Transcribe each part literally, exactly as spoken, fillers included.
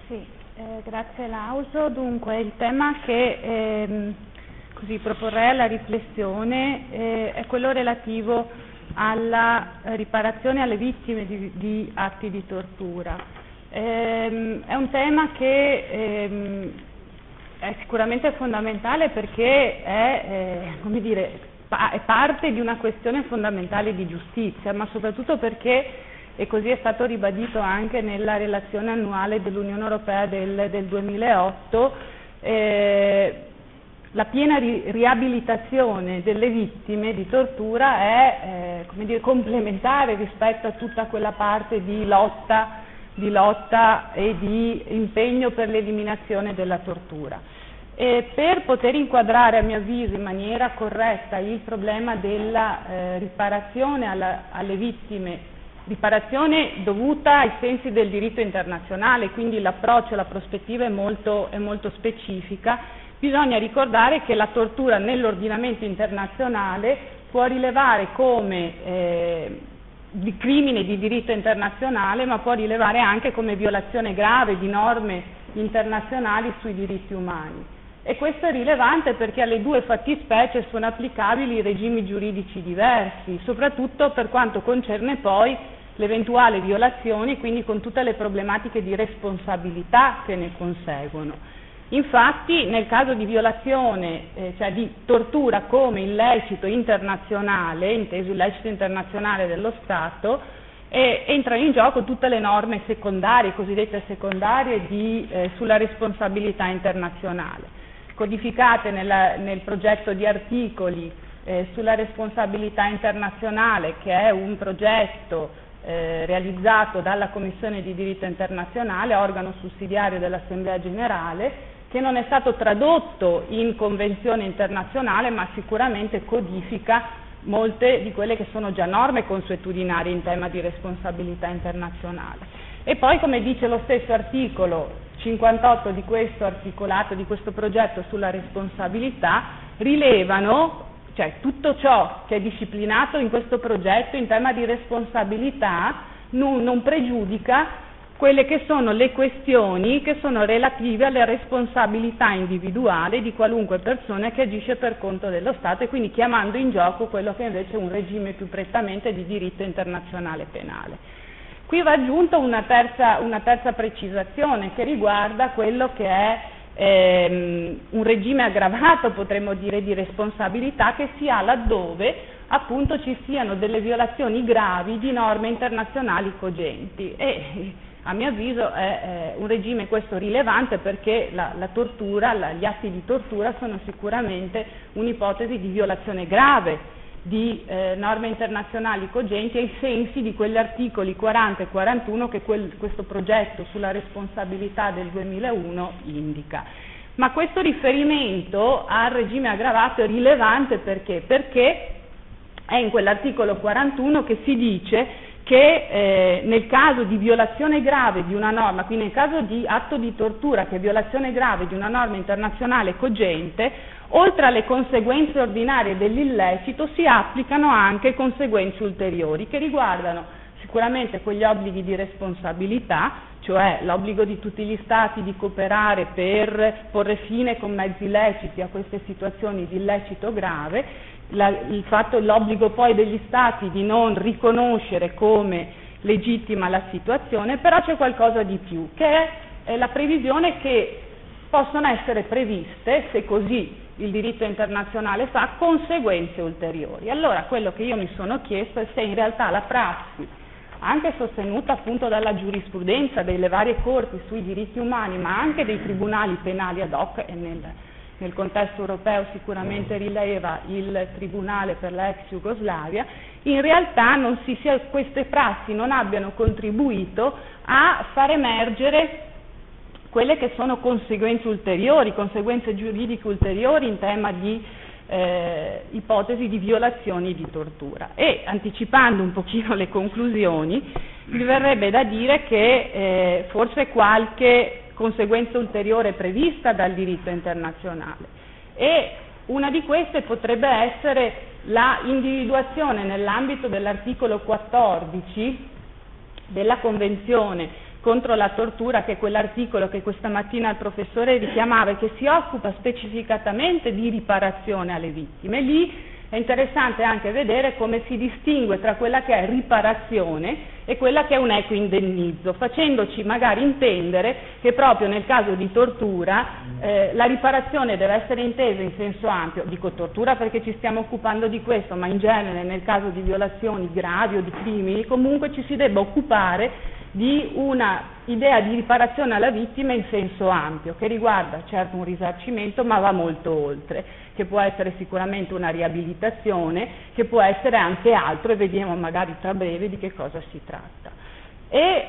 Sì, eh, grazie Lauso. Dunque, il tema che ehm, così proporrei alla riflessione eh, è quello relativo alla riparazione alle vittime di, di atti di tortura. Ehm, è un tema che ehm, è sicuramente fondamentale perché è, eh, come dire, pa- è parte di una questione fondamentale di giustizia, ma soprattutto perché, e così è stato ribadito anche nella relazione annuale dell'Unione Europea del, del duemilaotto, eh, la piena ri- riabilitazione delle vittime di tortura è eh, come dire, complementare rispetto a tutta quella parte di lotta, di lotta e di impegno per l'eliminazione della tortura. E per poter inquadrare, a mio avviso, in maniera corretta il problema della eh, riparazione alla, alle vittime, riparazione dovuta ai sensi del diritto internazionale, quindi l'approccio, la prospettiva è molto, è molto specifica, bisogna ricordare che la tortura nell'ordinamento internazionale può rilevare come eh, di crimine di diritto internazionale, ma può rilevare anche come violazione grave di norme internazionali sui diritti umani. E questo è rilevante perché alle due fattispecie sono applicabili regimi giuridici diversi, soprattutto per quanto concerne poi le eventuali violazioni, quindi con tutte le problematiche di responsabilità che ne conseguono. Infatti, nel caso di violazione, eh, cioè di tortura come illecito internazionale, inteso illecito internazionale dello Stato, eh, entrano in gioco tutte le norme secondarie, cosiddette secondarie, di, eh, sulla responsabilità internazionale, codificate nella, nel progetto di articoli eh, sulla responsabilità internazionale, che è un progetto eh, realizzato dalla Commissione di diritto internazionale, organo sussidiario dell'Assemblea Generale, che non è stato tradotto in convenzione internazionale, ma sicuramente codifica molte di quelle che sono già norme consuetudinarie in tema di responsabilità internazionale. E poi, come dice lo stesso articolo cinquantotto di questo articolato, di questo progetto sulla responsabilità, rilevano, cioè tutto ciò che è disciplinato in questo progetto in tema di responsabilità non, non pregiudica quelle che sono le questioni che sono relative alle responsabilità individuali di qualunque persona che agisce per conto dello Stato, e quindi chiamando in gioco quello che invece è un regime più prettamente di diritto internazionale penale. Qui va aggiunta una terza, una terza precisazione che riguarda quello che è ehm, un regime aggravato, potremmo dire, di responsabilità che si ha laddove appunto ci siano delle violazioni gravi di norme internazionali cogenti. E a mio avviso è, è un regime questo rilevante perché la, la tortura, la, gli atti di tortura sono sicuramente un'ipotesi di violazione grave di eh, norme internazionali cogenti ai sensi di quegli articoli quaranta e quarantuno che quel, questo progetto sulla responsabilità del duemilauno indica. Ma questo riferimento al regime aggravato è rilevante perché? Perché è in quell'articolo quarantuno che si dice che eh, nel caso di violazione grave di una norma, quindi nel caso di atto di tortura che è violazione grave di una norma internazionale cogente, oltre alle conseguenze ordinarie dell'illecito si applicano anche conseguenze ulteriori che riguardano sicuramente quegli obblighi di responsabilità, cioè l'obbligo di tutti gli Stati di cooperare per porre fine con mezzi leciti a queste situazioni di illecito grave, la, il fatto, l'obbligo poi degli Stati di non riconoscere come legittima la situazione, però c'è qualcosa di più, che è, è la previsione che possono essere previste, se così il diritto internazionale fa, conseguenze ulteriori. Allora quello che io mi sono chiesto è se in realtà la prassi, anche sostenuta appunto dalla giurisprudenza delle varie corti sui diritti umani, ma anche dei tribunali penali ad hoc, e nel, nel contesto europeo sicuramente rileva il Tribunale per la ex Jugoslavia, in realtà non si sia, queste prassi non abbiano contribuito a far emergere quelle che sono conseguenze ulteriori, conseguenze giuridiche ulteriori in tema di eh, ipotesi di violazioni di tortura. E anticipando un pochino le conclusioni, mi verrebbe da dire che eh, forse qualche conseguenza ulteriore prevista dal diritto internazionale, e una di queste potrebbe essere la individuazione nell'ambito dell'articolo quattordici della Convenzione contro la tortura, che è quell'articolo che questa mattina il professore richiamava e che si occupa specificatamente di riparazione alle vittime. Lì è interessante anche vedere come si distingue tra quella che è riparazione e quella che è un equo indennizzo, facendoci magari intendere che proprio nel caso di tortura eh, la riparazione deve essere intesa in senso ampio. Dico tortura perché ci stiamo occupando di questo, ma in genere nel caso di violazioni gravi o di crimini comunque ci si debba occupare di una idea di riparazione alla vittima in senso ampio, che riguarda certo un risarcimento ma va molto oltre, che può essere sicuramente una riabilitazione, che può essere anche altro, e vediamo magari tra breve di che cosa si tratta. E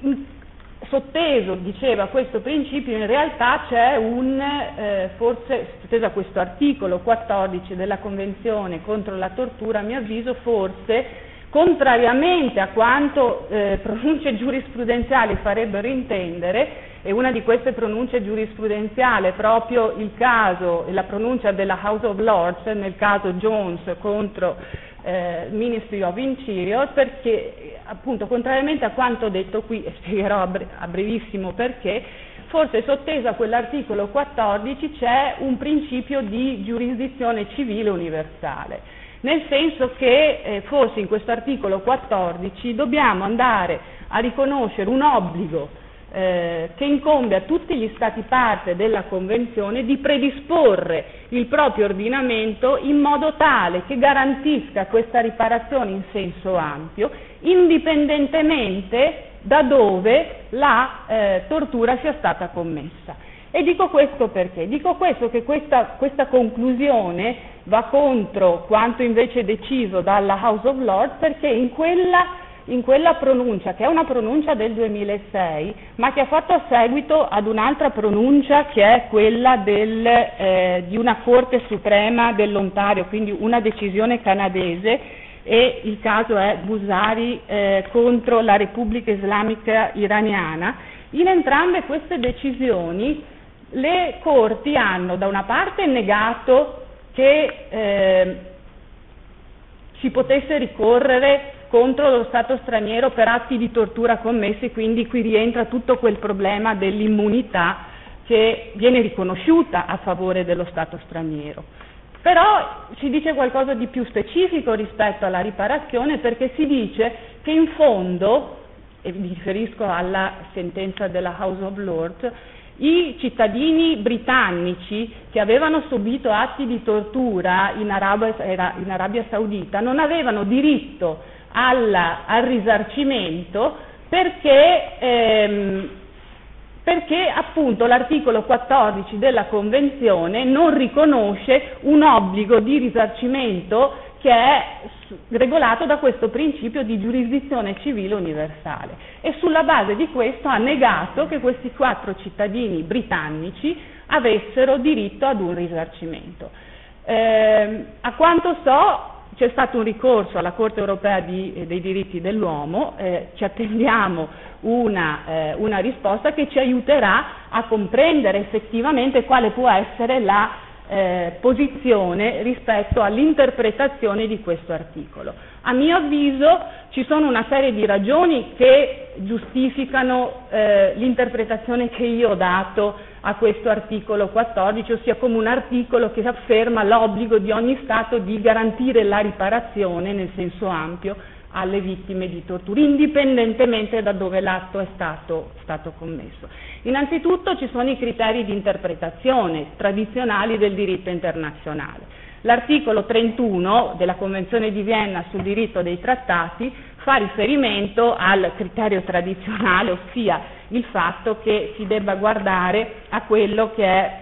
sotteso, diceva, questo principio, in realtà c'è un, eh, forse, sotteso a questo articolo quattordici della Convenzione contro la tortura, a mio avviso, forse, contrariamente a quanto eh, pronunce giurisprudenziali farebbero intendere, e una di queste pronunce giurisprudenziali è proprio il caso, la pronuncia della House of Lords nel caso Jones contro eh, Ministry of Interior, perché appunto contrariamente a quanto detto qui, e spiegherò a, bre- a brevissimo perché, forse sotteso a quell'articolo quattordici c'è un principio di giurisdizione civile universale. Nel senso che eh, forse in questo articolo quattordici dobbiamo andare a riconoscere un obbligo eh, che incombe a tutti gli Stati parte della Convenzione di predisporre il proprio ordinamento in modo tale che garantisca questa riparazione in senso ampio, indipendentemente da dove la eh, tortura sia stata commessa. E dico questo perché? Dico questo che questa, questa conclusione va contro quanto invece deciso dalla House of Lords, perché in quella, in quella pronuncia, che è una pronuncia del duemilasei, ma che ha fatto a seguito ad un'altra pronuncia che è quella del, eh, di una Corte Suprema dell'Ontario, quindi una decisione canadese, e il caso è Busari eh, contro la Repubblica Islamica Iraniana. In entrambe queste decisioni le corti hanno da una parte negato che eh, si potesse ricorrere contro lo Stato straniero per atti di tortura commessi, quindi qui rientra tutto quel problema dell'immunità che viene riconosciuta a favore dello Stato straniero. Però si dice qualcosa di più specifico rispetto alla riparazione, perché si dice che in fondo, e mi riferisco alla sentenza della House of Lords, i cittadini britannici che avevano subito atti di tortura in Arabia, in Arabia Saudita non avevano diritto alla, al risarcimento perché, ehm, perché appunto l'articolo quattordici della Convenzione non riconosce un obbligo di risarcimento che è regolato da questo principio di giurisdizione civile universale, e sulla base di questo ha negato che questi quattro cittadini britannici avessero diritto ad un risarcimento. Eh, a quanto so c'è stato un ricorso alla Corte Europea di, eh, dei diritti dell'uomo, eh, ci attendiamo una, eh, una risposta che ci aiuterà a comprendere effettivamente quale può essere la Eh, posizione rispetto all'interpretazione di questo articolo. A mio avviso ci sono una serie di ragioni che giustificano eh, l'interpretazione che io ho dato a questo articolo quattordici, ossia come un articolo che afferma l'obbligo di ogni Stato di garantire la riparazione nel senso ampio alle vittime di tortura, indipendentemente da dove l'atto è stato, stato commesso. Innanzitutto ci sono i criteri di interpretazione tradizionali del diritto internazionale. L'articolo trentuno della Convenzione di Vienna sul diritto dei trattati fa riferimento al criterio tradizionale, ossia il fatto che si debba guardare a quello che è,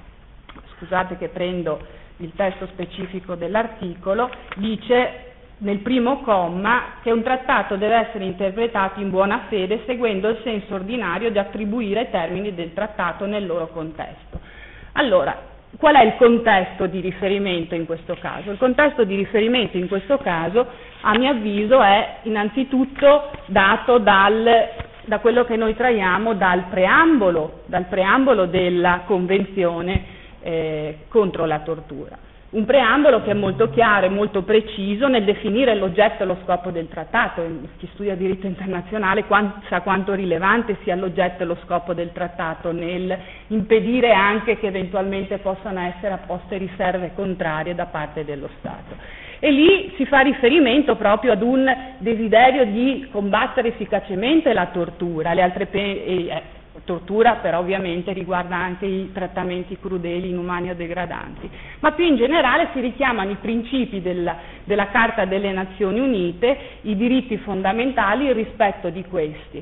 scusate che prendo il testo specifico dell'articolo, dice nel primo comma che un trattato deve essere interpretato in buona fede seguendo il senso ordinario di attribuire i termini del trattato nel loro contesto. Allora, qual è il contesto di riferimento in questo caso? Il contesto di riferimento in questo caso, a mio avviso, è innanzitutto dato dal, da quello che noi traiamo dal preambolo, dal preambolo della Convenzione eh, contro la tortura. Un preambolo che è molto chiaro e molto preciso nel definire l'oggetto e lo scopo del trattato. Chi studia diritto internazionale sa quanto rilevante sia l'oggetto e lo scopo del trattato nel impedire anche che eventualmente possano essere apposte riserve contrarie da parte dello Stato. E lì si fa riferimento proprio ad un desiderio di combattere efficacemente la tortura, le altre pene, eh, tortura però ovviamente riguarda anche i trattamenti crudeli, inumani o degradanti, ma più in generale si richiamano i principi della, della Carta delle Nazioni Unite, i diritti fondamentali e il rispetto di questi.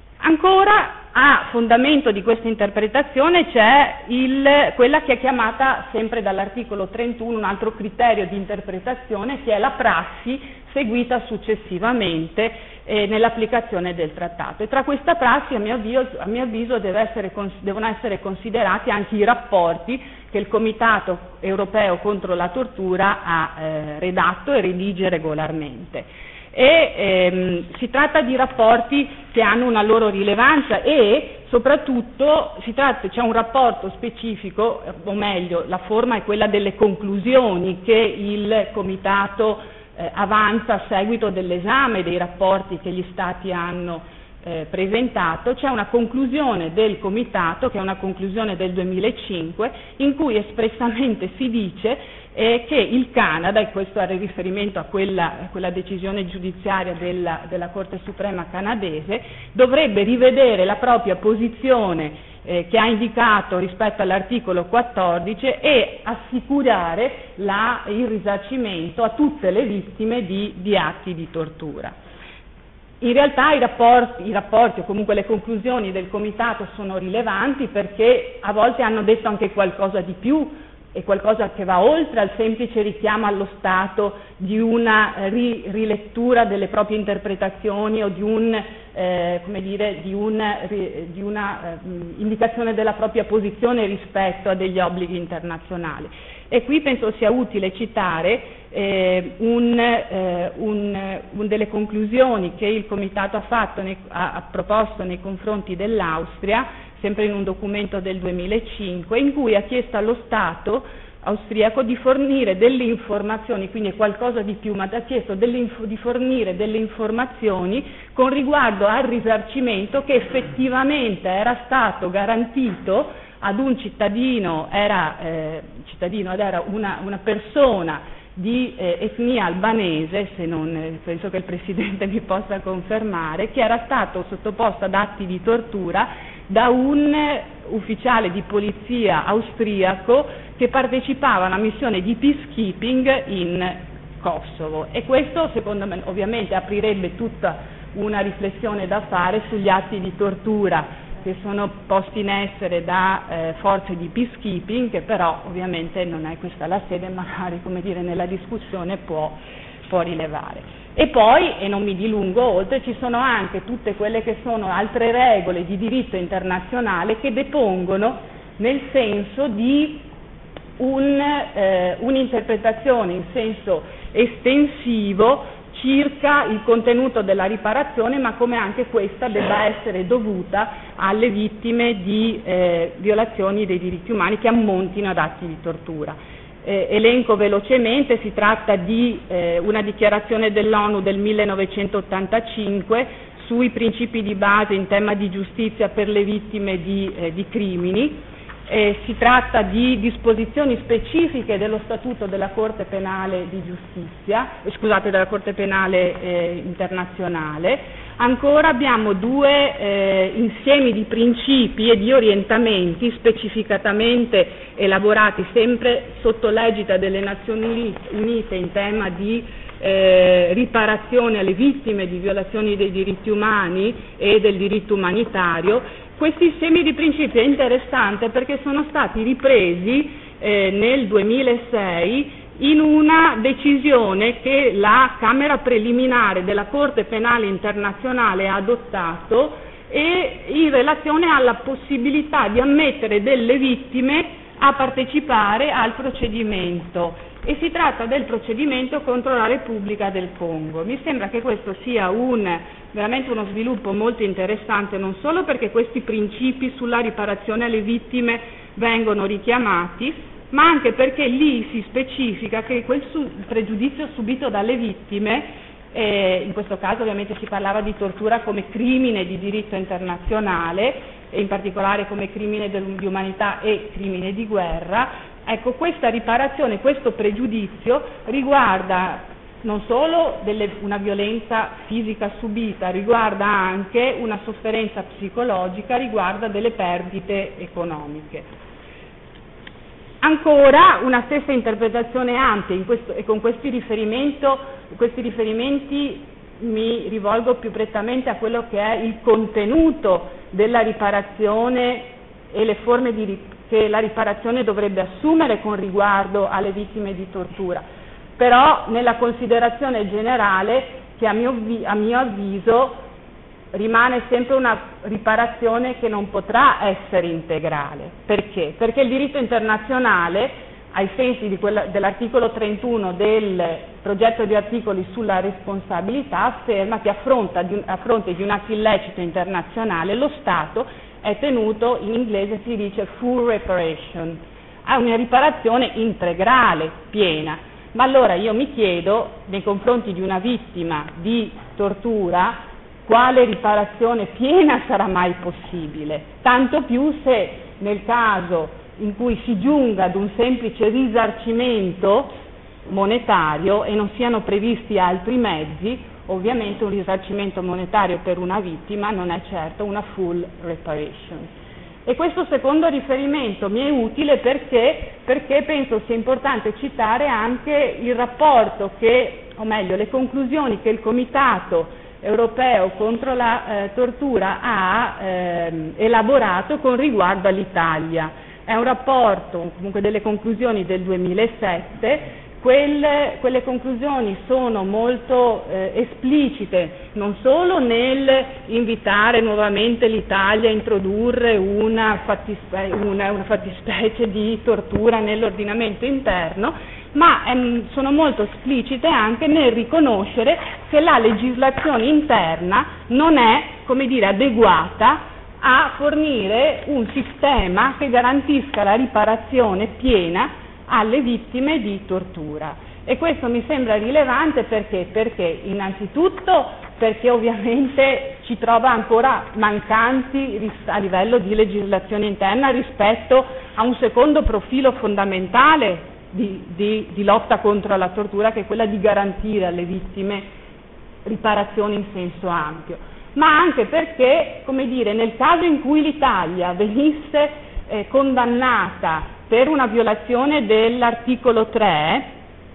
Ancora a fondamento di questa interpretazione c'è il, quella che è chiamata sempre dall'articolo trentuno un altro criterio di interpretazione, che è la prassi seguita successivamente eh, nell'applicazione del trattato. E tra questa prassi, a mio avviso, a mio avviso deve essere, devono essere considerati anche i rapporti che il Comitato Europeo contro la Tortura ha eh, redatto e redige regolarmente. E ehm, si tratta di rapporti che hanno una loro rilevanza e soprattutto si tratta, c'è un rapporto specifico, o meglio la forma è quella delle conclusioni che il Comitato eh, avanza a seguito dell'esame dei rapporti che gli Stati hanno eh, presentato. C'è una conclusione del Comitato, che è una conclusione del duemilacinque, in cui espressamente si dice è che il Canada, e questo ha riferimento a quella, a quella decisione giudiziaria della, della Corte Suprema canadese, dovrebbe rivedere la propria posizione eh, che ha indicato rispetto all'articolo quattordici e assicurare la, il risarcimento a tutte le vittime di, di atti di tortura. In realtà i rapporti, i rapporti o comunque le conclusioni del Comitato sono rilevanti perché a volte hanno detto anche qualcosa di più, è qualcosa che va oltre al semplice richiamo allo Stato di una ri, rilettura delle proprie interpretazioni o di un, eh, come dire, di una, di una eh, indicazione della propria posizione rispetto a degli obblighi internazionali. E qui penso sia utile citare eh, un, eh, un, un delle conclusioni che il Comitato ha, fatto nei, ha, ha proposto nei confronti dell'Austria, sempre in un documento del duemilacinque, in cui ha chiesto allo Stato austriaco di fornire delle informazioni, quindi è qualcosa di più, ma ha chiesto delle, di fornire delle informazioni con riguardo al risarcimento che effettivamente era stato garantito ad un cittadino, era, eh, cittadino ed era una, una persona di eh, etnia albanese, se non eh, penso che il Presidente mi possa confermare, che era stato sottoposto ad atti di tortura da un ufficiale di polizia austriaco che partecipava a una missione di peacekeeping in Kosovo, e questo secondo me ovviamente aprirebbe tutta una riflessione da fare sugli atti di tortura che sono posti in essere da eh, forze di peacekeeping, che però ovviamente non è questa la sede, magari come dire nella discussione può, può rilevare. E poi, e non mi dilungo oltre, ci sono anche tutte quelle che sono altre regole di diritto internazionale che depongono nel senso di un, eh, un'interpretazione in senso estensivo circa il contenuto della riparazione, ma come anche questa debba essere dovuta alle vittime di eh, violazioni dei diritti umani che ammontino ad atti di tortura. Eh, elenco velocemente, si tratta di eh, una dichiarazione dell'ONU del millenovecentottantacinque sui principi di base in tema di giustizia per le vittime di, eh, di crimini. Eh, si tratta di disposizioni specifiche dello Statuto della Corte Penale di Giustizia, eh, scusate, della Corte Penale eh, Internazionale. Ancora abbiamo due eh, insiemi di principi e di orientamenti specificatamente elaborati sempre sotto l'egida delle Nazioni Unite in tema di eh, riparazione alle vittime di violazioni dei diritti umani e del diritto umanitario. Questi insiemi di principi è interessante perché sono stati ripresi eh, nel duemilasei in una decisione che la Camera preliminare della Corte Penale Internazionale ha adottato e in relazione alla possibilità di ammettere delle vittime a partecipare al procedimento, e si tratta del procedimento contro la Repubblica del Congo. Mi sembra che questo sia un, veramente uno sviluppo molto interessante, non solo perché questi principi sulla riparazione alle vittime vengono richiamati, ma anche perché lì si specifica che quel su- pregiudizio subito dalle vittime, eh, in questo caso ovviamente si parlava di tortura come crimine di diritto internazionale, e in particolare come crimine di umanità e crimine di guerra, ecco, questa riparazione, questo pregiudizio riguarda non solo delle, una violenza fisica subita, riguarda anche una sofferenza psicologica, riguarda delle perdite economiche. Ancora una stessa interpretazione ampia, in questo, e con questi, riferimento, questi riferimenti mi rivolgo più prettamente a quello che è il contenuto della riparazione e le forme di, che la riparazione dovrebbe assumere con riguardo alle vittime di tortura, però nella considerazione generale che a mio, a mio avviso rimane sempre una riparazione che non potrà essere integrale. Perché? Perché il diritto internazionale, ai sensi di quella, dell'articolo trentuno del progetto di articoli sulla responsabilità, afferma che a fronte, di un, a fronte di un atto illecito internazionale lo Stato è tenuto, in inglese si dice full reparation, a una riparazione integrale, piena. Ma allora io mi chiedo, nei confronti di una vittima di tortura, quale riparazione piena sarà mai possibile? Tanto più se nel caso in cui si giunga ad un semplice risarcimento monetario e non siano previsti altri mezzi, ovviamente un risarcimento monetario per una vittima non è certo una full reparation. E questo secondo riferimento mi è utile perché, perché penso sia importante citare anche il rapporto che, o meglio, le conclusioni che il Comitato europeo contro la eh, tortura ha ehm, elaborato con riguardo all'Italia. È un rapporto, comunque delle conclusioni del duemilasette, quelle, quelle conclusioni sono molto eh, esplicite, non solo nel invitare nuovamente l'Italia a introdurre una, fattispe- una, una fattispecie di tortura nell'ordinamento interno, ma ehm, sono molto esplicite anche nel riconoscere che la legislazione interna non è, come dire, adeguata a fornire un sistema che garantisca la riparazione piena alle vittime di tortura. E questo mi sembra rilevante perché? Perché innanzitutto perché ovviamente ci trova ancora mancanti a livello di legislazione interna rispetto a un secondo profilo fondamentale di, di, di lotta contro la tortura, che è quella di garantire alle vittime riparazioni in senso ampio, ma anche perché, come dire, nel caso in cui l'Italia venisse eh, condannata per una violazione dell'articolo tre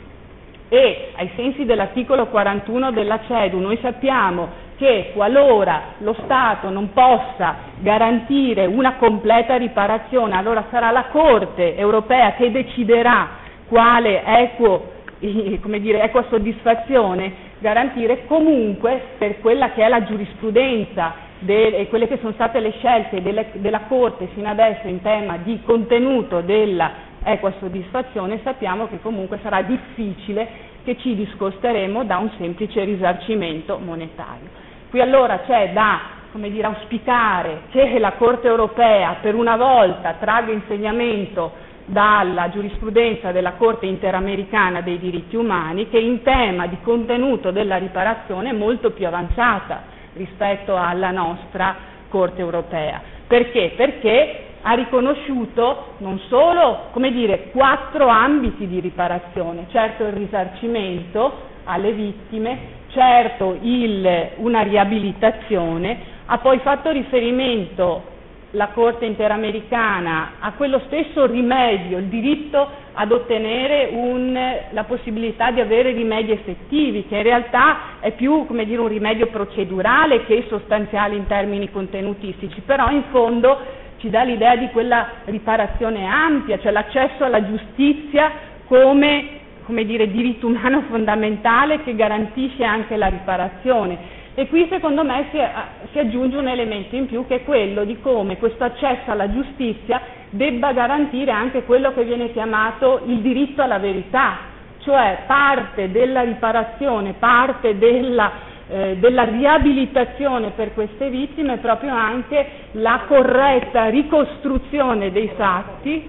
e ai sensi dell'articolo quarantuno della CEDU, noi sappiamo che qualora lo Stato non possa garantire una completa riparazione, allora sarà la Corte europea che deciderà quale equo, come dire, equa soddisfazione garantire. Comunque, per quella che è la giurisprudenza e quelle che sono state le scelte delle, della Corte fino adesso in tema di contenuto della equa soddisfazione, sappiamo che comunque sarà difficile che ci discosteremo da un semplice risarcimento monetario. Qui allora c'è da, come dire, auspicare che la Corte europea per una volta tragga insegnamento dalla giurisprudenza della Corte Interamericana dei diritti umani, che in tema di contenuto della riparazione è molto più avanzata rispetto alla nostra Corte europea. Perché? Perché ha riconosciuto non solo, come dire, quattro ambiti di riparazione: certo il risarcimento alle vittime, certo il, una riabilitazione, ha poi fatto riferimento la Corte Interamericana a quello stesso rimedio, il diritto ad ottenere un, la possibilità di avere rimedi effettivi, che in realtà è più, come dire, un rimedio procedurale che sostanziale in termini contenutistici, però in fondo ci dà l'idea di quella riparazione ampia, cioè l'accesso alla giustizia come, come dire, diritto umano fondamentale che garantisce anche la riparazione. E qui secondo me si, si aggiunge un elemento in più, che è quello di come questo accesso alla giustizia debba garantire anche quello che viene chiamato il diritto alla verità, cioè parte della riparazione, parte della, eh, della riabilitazione per queste vittime, proprio anche la corretta ricostruzione dei fatti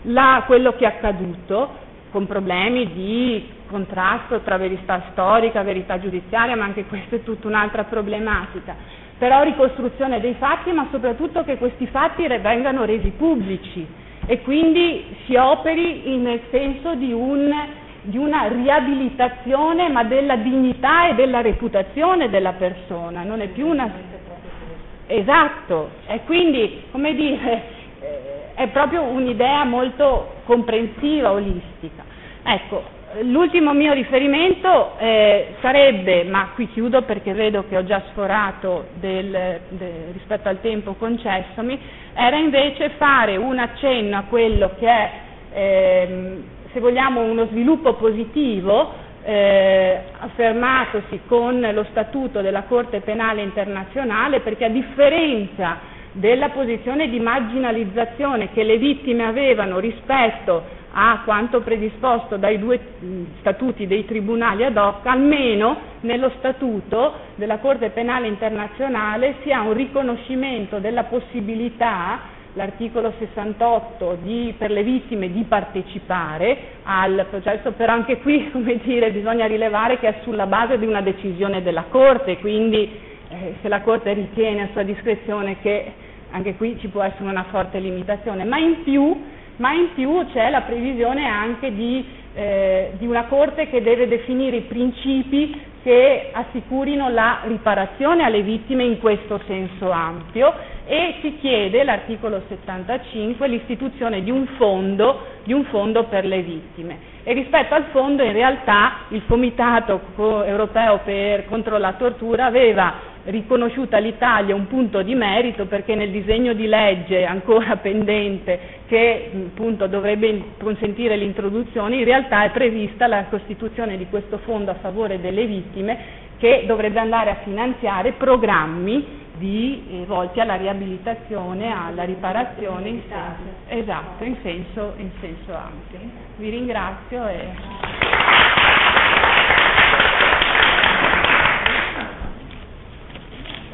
la, quello che è accaduto, con problemi di contrasto tra verità storica, verità giudiziaria, ma anche questa è tutta un'altra problematica, però ricostruzione dei fatti, ma soprattutto che questi fatti vengano resi pubblici e quindi si operi nel senso di, un, di una riabilitazione, ma della dignità e della reputazione della persona, non è più una... Esatto, e quindi, come dire, è proprio un'idea molto comprensiva, olistica. Ecco, l'ultimo mio riferimento eh, sarebbe, ma qui chiudo perché vedo che ho già sforato del, de, rispetto al tempo concessomi, era invece fare un accenno a quello che è, ehm, se vogliamo, uno sviluppo positivo eh, affermatosi con lo Statuto della Corte Penale Internazionale, perché a differenza della posizione di marginalizzazione che le vittime avevano rispetto a quanto predisposto dai due statuti dei tribunali ad hoc, almeno nello Statuto della Corte Penale Internazionale si ha un riconoscimento della possibilità, l'articolo sessantotto, di, per le vittime di partecipare al processo, però anche qui, come dire, bisogna rilevare che è sulla base di una decisione della Corte, quindi Eh, se la Corte ritiene a sua discrezione, che anche qui ci può essere una forte limitazione, ma in più, ma in più c'è la previsione anche di, eh, di una Corte che deve definire i principi che assicurino la riparazione alle vittime in questo senso ampio, e si chiede, l'articolo settantacinque, l'istituzione di un fondo, di un fondo per le vittime. E rispetto al fondo, in realtà, il Comitato europeo per, contro la tortura aveva riconosciuto all'Italia un punto di merito, perché nel disegno di legge ancora pendente che appunto dovrebbe consentire l'introduzione, in realtà è prevista la costituzione di questo fondo a favore delle vittime, che dovrebbe andare a finanziare programmi di, eh, volti alla riabilitazione, alla riparazione in senso, esatto, in senso, in senso ampio. Vi ringrazio e